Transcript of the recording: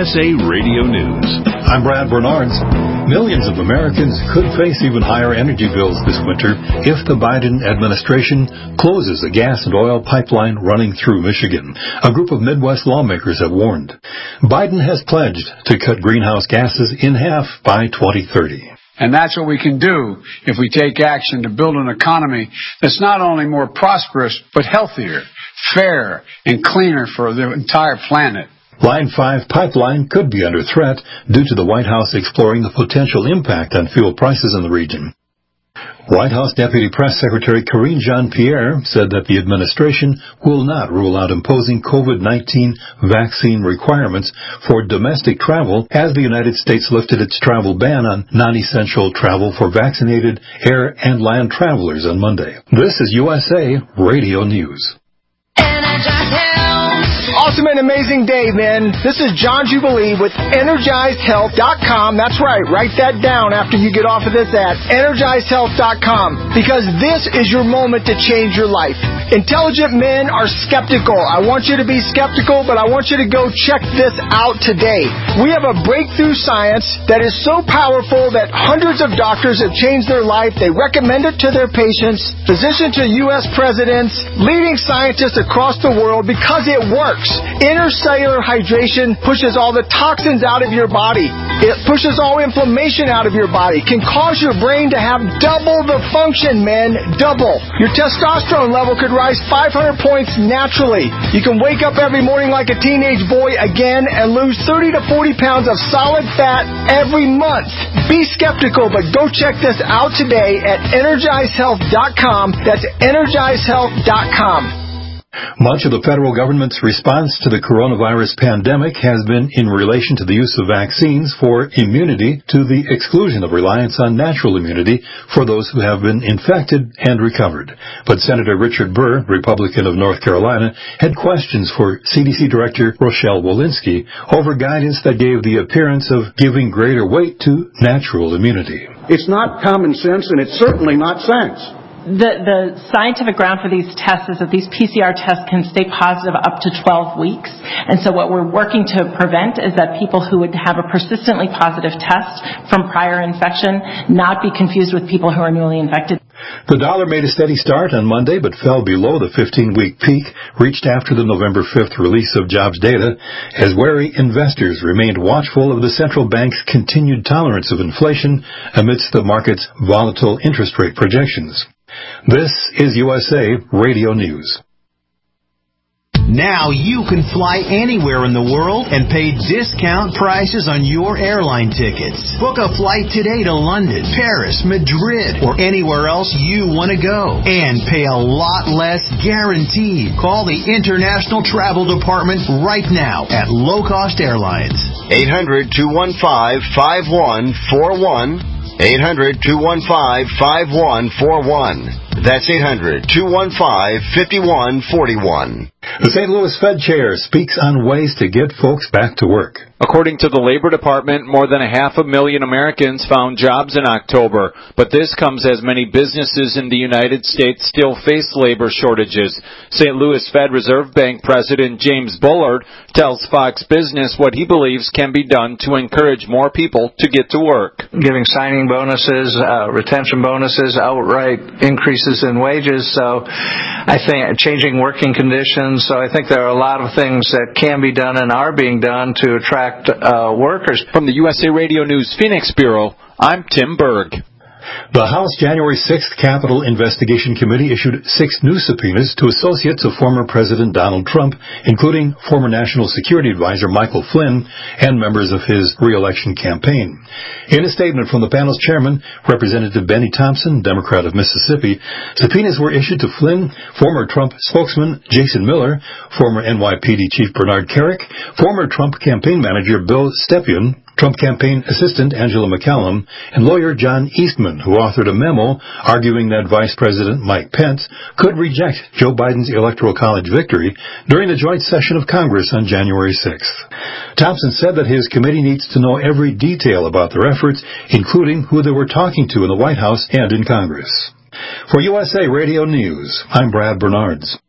USA Radio News. I'm Brad Bernards. Millions of Americans could face even higher energy bills this winter if the Biden administration closes a gas and oil pipeline running through Michigan. A group of Midwest lawmakers have warned. Biden has pledged to cut greenhouse gases in half by 2030. And that's what we can do if we take action to build an economy that's not only more prosperous, but healthier, fair, and cleaner for the entire planet. Line 5 pipeline could be under threat due to the White House exploring the potential impact on fuel prices in the region. White House Deputy Press Secretary Karine Jean-Pierre said that the administration will not rule out imposing COVID-19 vaccine requirements for domestic travel as the United States lifted its travel ban on non-essential travel for vaccinated air and land travelers on Monday. This is USA Radio News. Awesome and amazing day, man. This is John Jubilee with EnergizedHealth.com. That's right. Write that down after you get off of this ad. EnergizedHealth.com. Because this is your moment to change your life. Intelligent men are skeptical. I want you to be skeptical, but I want you to go check this out today. We have a breakthrough science that is so powerful that hundreds of doctors have changed their life. They recommend it to their patients, physicians to U.S. presidents, leading scientists across the world because it works. Intercellular hydration pushes all the toxins out of your body. It pushes all inflammation out of your body. Can cause your brain to have double the function, man. Double. Your testosterone level could rise 500 points naturally. You can wake up every morning like a teenage boy again and lose 30 to 40 pounds of solid fat every month. Be skeptical, but go check this out today at EnergizedHealth.com. That's EnergizedHealth.com. Much of the federal government's response to the coronavirus pandemic has been in relation to the use of vaccines for immunity to the exclusion of reliance on natural immunity for those who have been infected and recovered. But Senator Richard Burr, Republican of North Carolina, had questions for CDC Director Rochelle Walensky over guidance that gave the appearance of giving greater weight to natural immunity. It's not common sense, and it's certainly not science. The scientific ground for these tests is that these PCR tests can stay positive up to 12 weeks. And so what we're working to prevent is that people who would have a persistently positive test from prior infection not be confused with people who are newly infected. The dollar made a steady start on Monday but fell below the 15-week peak reached after the November 5th release of jobs data as wary investors remained watchful of the central bank's continued tolerance of inflation amidst the market's volatile interest rate projections. This is USA Radio News. Now you can fly anywhere in the world and pay discount prices on your airline tickets. Book a flight today to London, Paris, Madrid, or anywhere else you want to go. And pay a lot less guaranteed. Call the International Travel Department right now at Low Cost Airlines. 800-215-5141. 800-215-5141. That's 800-215-5141. The St. Louis Fed chair speaks on ways to get folks back to work. According to the Labor Department, more than 500,000 Americans found jobs in October, but this comes as many businesses in the United States still face labor shortages. St. Louis Fed Reserve Bank President James Bullard tells Fox Business what he believes can be done to encourage more people to get to work. Giving signing bonuses, retention bonuses, outright increases in wages, so I think changing working conditions. So I think there are a lot of things that can be done and are being done to attract workers. From the USA Radio News Phoenix Bureau, I'm Tim Berg. The House January 6th Capitol Investigation Committee issued 6 new subpoenas to associates of former President Donald Trump, including former National Security Advisor Michael Flynn and members of his re-election campaign. In a statement from the panel's chairman, Representative Benny Thompson, Democrat of Mississippi, subpoenas were issued to Flynn, former Trump spokesman Jason Miller, former NYPD Chief Bernard Kerik, former Trump campaign manager Bill Stepien, Trump campaign assistant Angela McCallum, and lawyer John Eastman, who authored a memo arguing that Vice President Mike Pence could reject Joe Biden's Electoral College victory during the joint session of Congress on January 6th. Thompson said that his committee needs to know every detail about their efforts, including who they were talking to in the White House and in Congress. For USA Radio News, I'm Brad Bernards.